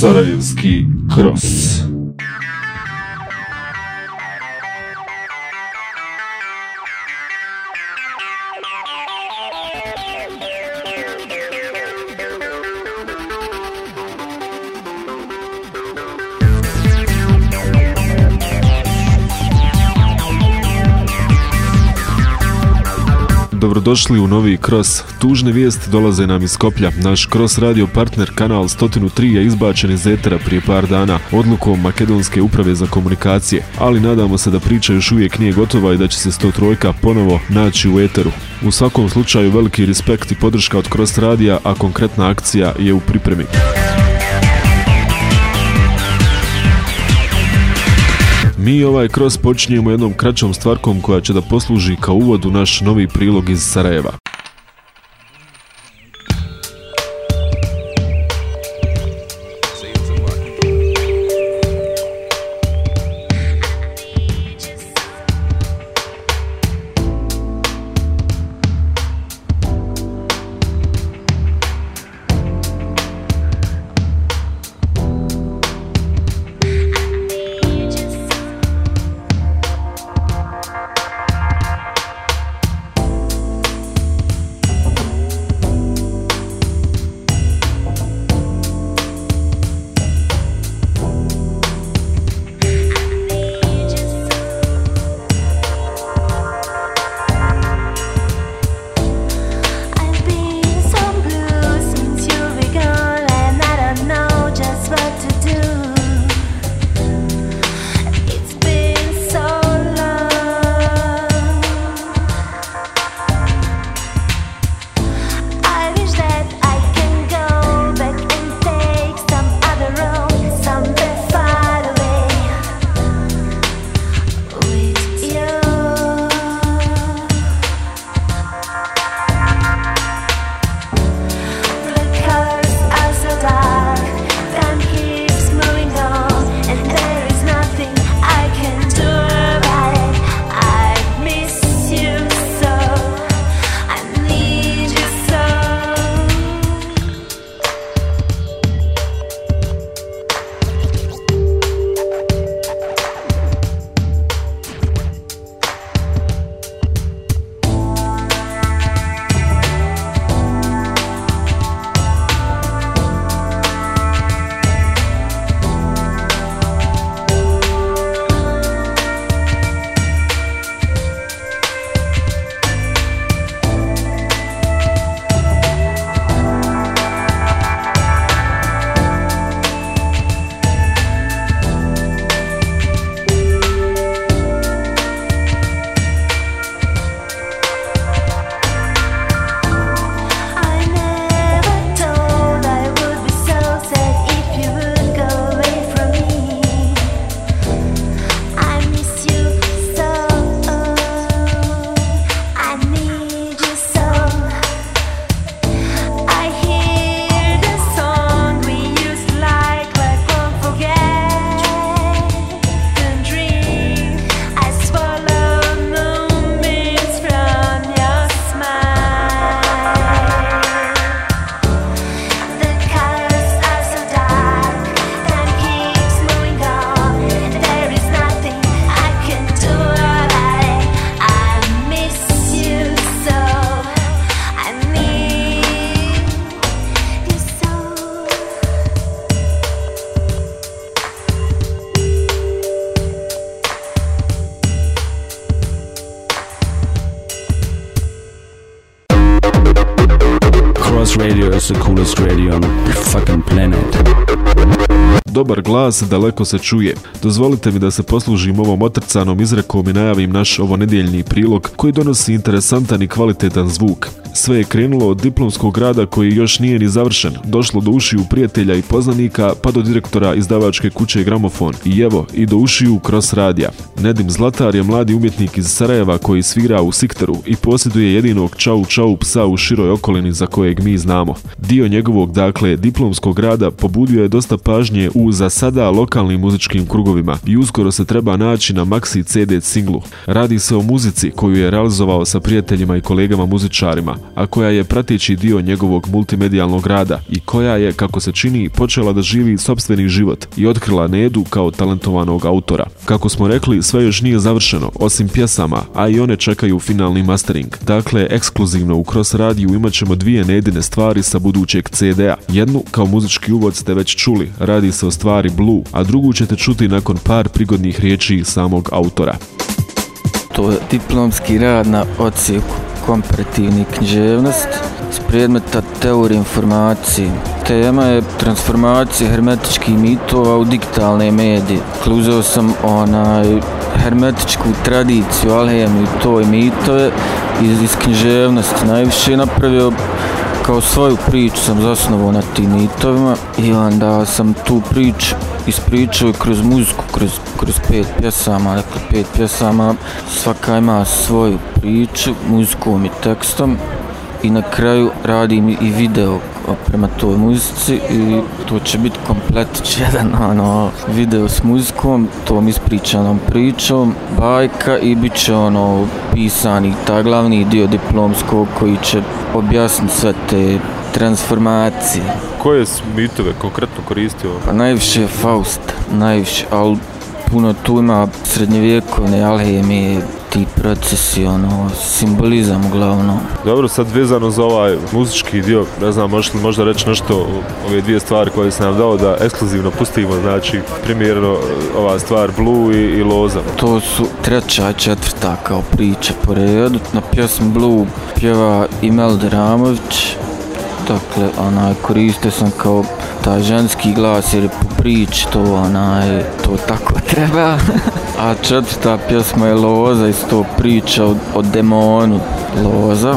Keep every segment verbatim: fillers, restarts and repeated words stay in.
Sarajevski Cross. Dobrodošli u novi Cross. Tužne vijesti dolaze nam iz Skoplja. Naš Cross radio partner kanal sto tri je izbačen iz etera prije par dana odlukom Makedonske uprave za komunikacije, ali nadamo se da priča još uvijek nije gotova i da će se sto tri ponovo naći u eteru. U svakom slučaju veliki respekt i podrška od Cross radija, a konkretna akcija je u pripremi. Mi ovaj Cross počinjemo jednom kraćom stvarkom koja će da posluži kao uvod u naš novi prilog iz Sarajeva. Radio is the coolest radio on the fucking planet. Dobar glas daleko se čuje. Dozvolite mi da se poslužim ovom otrcanom izrekom i najavim naš ovonedjeljni prilog koji donosi interesantan i kvalitetan zvuk. Sve je krenulo od diplomskog rada koji još nije ni završen, došlo do ušiju prijatelja i poznanika, pa do direktora izdavačke kuće Gramofon i evo i do ušiju Cross radija. Nedim Zlatar je mladi umjetnik iz Sarajeva koji svira u Sikteru i posjeduje jedinog čau čau psa u široj okolini za kojeg mi znamo. Dio njegovog, dakle, diplomskog rada pobudio je dosta pažnje je u za sada lokalnim muzičkim krugovima i uskoro se treba naći na maxi ce de singlu. Radi se o muzici koju je realizovao sa prijateljima i kolegama muzičarima, a koja je prateći dio njegovog multimedijalnog rada i koja je, kako se čini, počela da živi sopstveni život i otkrila Nedu kao talentovanog autora. Kako smo rekli, sve još nije završeno, osim pjesama, a i one čekaju finalni mastering. Dakle, ekskluzivno u Cross radiju imat ćemo dvije Nedine stvari sa budućeg ce de a. Jednu, kao muzički uvod, ste već čuli, radi se o stvari Blue, a drugu ćete čuti nakon par prigodnih riječi samog autora. To je diplomski rad na odsjeku komparativne književnosti s predmeta teorije informacije. Tema je transformacija hermetičkih mitova u digitalne medije. Uzeo sam onaj hermetičku tradiciju, alhemiju i toj mitove iz, iz književnosti. Najviše napravio kao svoju priču, sam zasnovao na tim mitovima i onda sam tu priču ispričao kroz muziku, kroz, kroz pet pjesama, dakle pet pjesama, svaka ima svoju priču, muzikom i tekstom i na kraju radim i video prema toj muzici i to će biti kompletić jedan ono, video s muzikom, tom ispričanom pričom, bajka i bit će ono pisani, ta glavni dio diplomskog koji će objasniti sve te transformacije. Koje si mitove konkretno koristio? Pa najviše je Faust, najviše, ali puno tu ima srednjevjekovne alhemije, ti procesi, ono, simbolizam uglavnom. Dobro, sad vezano za ovaj muzički dio, ne znam, možeš li možda reći nešto o ove dvije stvari koje sam nam dao da ekskluzivno pustimo, znači primjerno ova stvar Blue i, i Loza. To su treća i četvrta kao priča po redu. Na pjesmu Blue pjeva Imelda Ramović, dakle, onaj, koristio sam kao taj ženski glas jer je po priči to, onaj, to tako treba. A četvrta pjesma je Loza, isto priča o, o demonu Loza.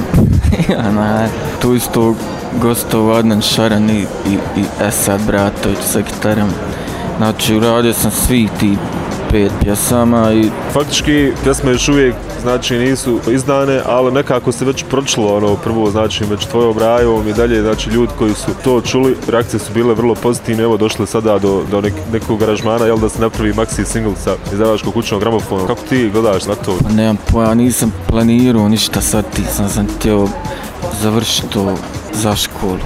Onaj, tu isto gostovao Adnan Šaran i, i, i Esad Bratović sa gitarom. Znači, uradio sam svih ti pet pjesama i... Faktički, pjesme još uvijek, znači, nisu izdane, ali nekako se već pročilo ono prvo, znači, među tvojom rajevom i dalje, znači, ljudi koji su to čuli, reakcije su bile vrlo pozitivne, evo, došle sada do, do nek, nekog aranžmana, jel da se napravi maxi single sa izdavačkog kućnog gramofona. Kako ti gledaš na to? Pa nemam pojma, nisam planirao ništa sad, ti sam sam htio završiti to za školu.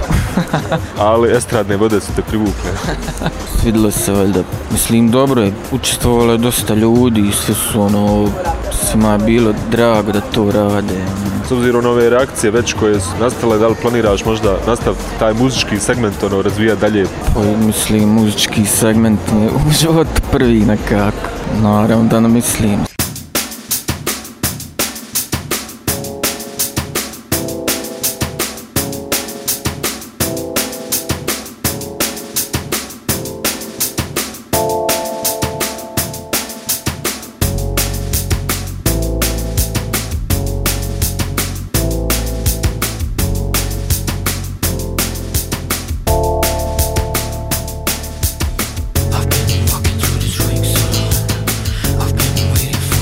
Ali estradne vode su te privukle. Svidilo se valjda. Mislim, dobro je, učestvovalo je dosta ljudi i sve su ono, svima je bilo drago da to rade. S obzirom na ove reakcije već koje su nastale, da li planiraš možda nastaviti taj muzički segment, ono, razvijati dalje? Pa, mislim, muzički segment mi je u životu prvi nekako. Naravno da ne mislim. I've been walking through the drinks alone. I've been waiting for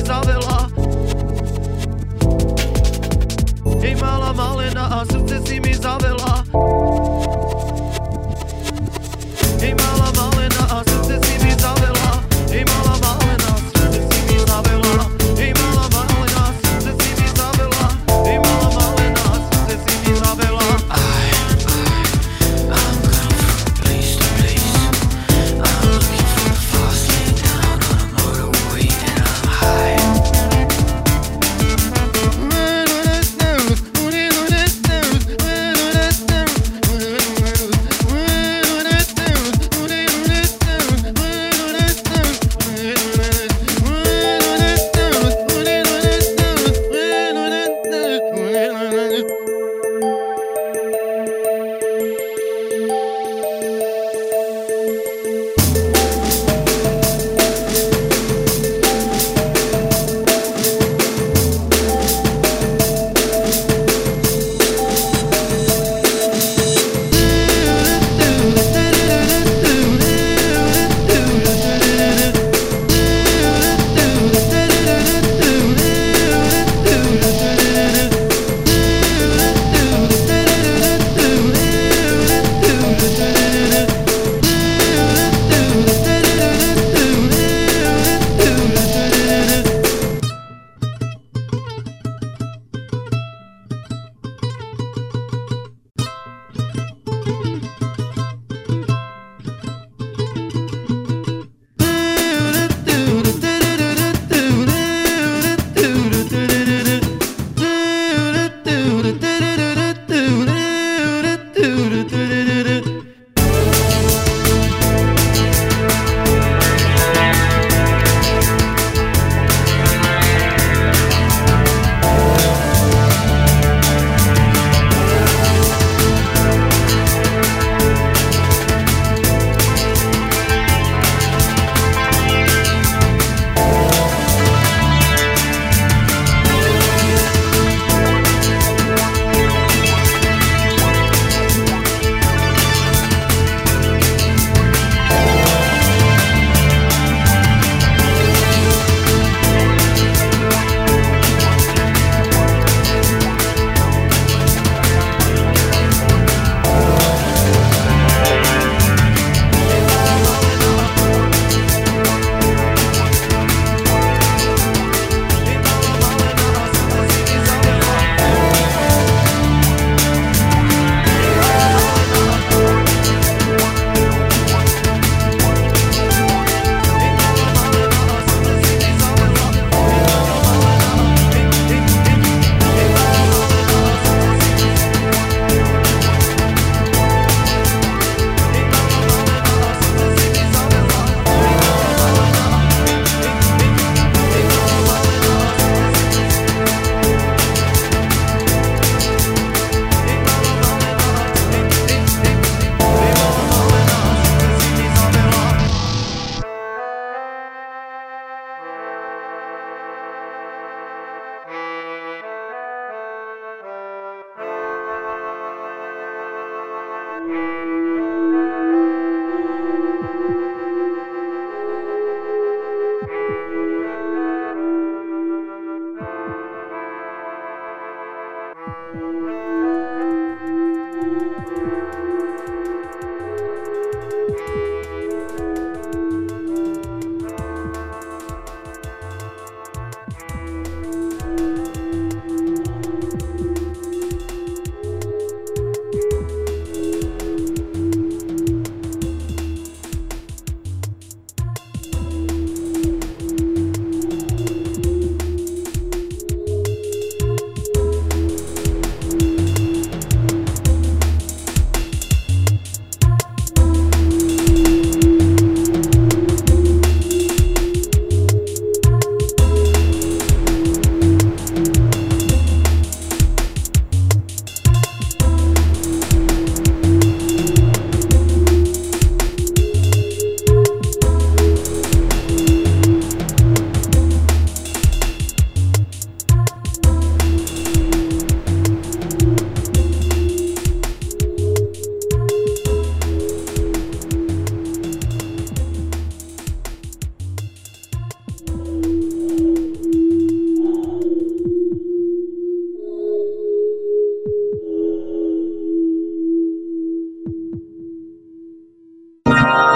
zavela. Ej mala malena, a srce si mi zavela. Ej mala malena, a srce si mi zavela. Ej mala malena, srce si mi zavela. Ej mala malena, srce si mi zavela. Ej mala malena, srce si mi zavela.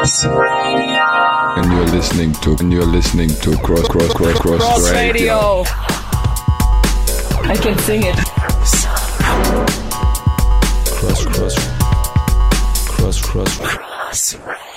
And you're listening to, and you're listening to Cross, Cross, Cross, Cross, Cross Radio. Radio. I can sing it. Cross, cross, cross, cross, cross.